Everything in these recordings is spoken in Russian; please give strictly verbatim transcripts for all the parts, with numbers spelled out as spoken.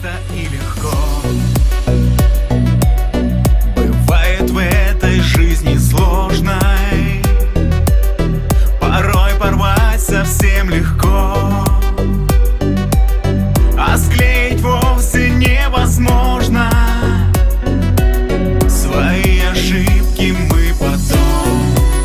просто и легко. Бывает в этой жизни сложной, порой порвать совсем легко, а склеить вовсе невозможно. Свои ошибки мы потом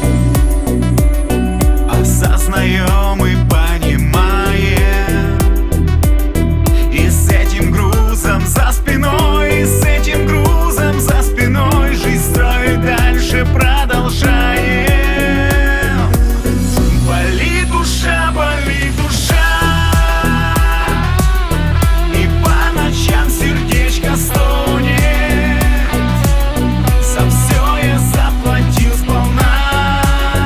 осознаем и понимаем, и с этим грузом за спиной, и с этим грузом за спиной жизнь строить дальше продолжаем. Болит душа, болит душа, и по ночам сердечко стонет. За все я заплатил сполна,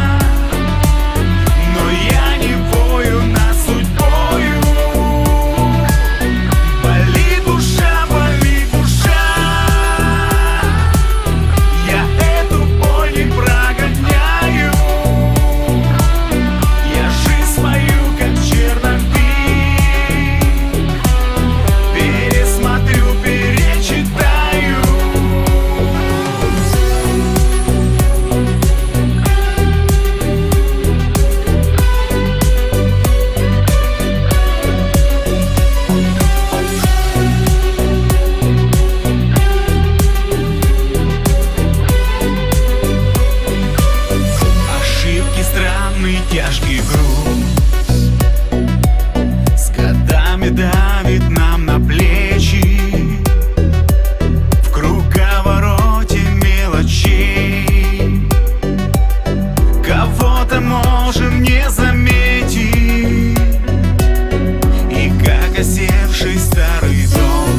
но я не вою над судьбою. Болит душа, болит душа, я эту боль не прогоняю. Я жизнь свою, как черновик, пересмотрю, перечитаю. Ошибки, странный тяжкий груз с годами давит нам на плечи. В круговороте мелочей кого-то можем не заметить, и как осевший старый дом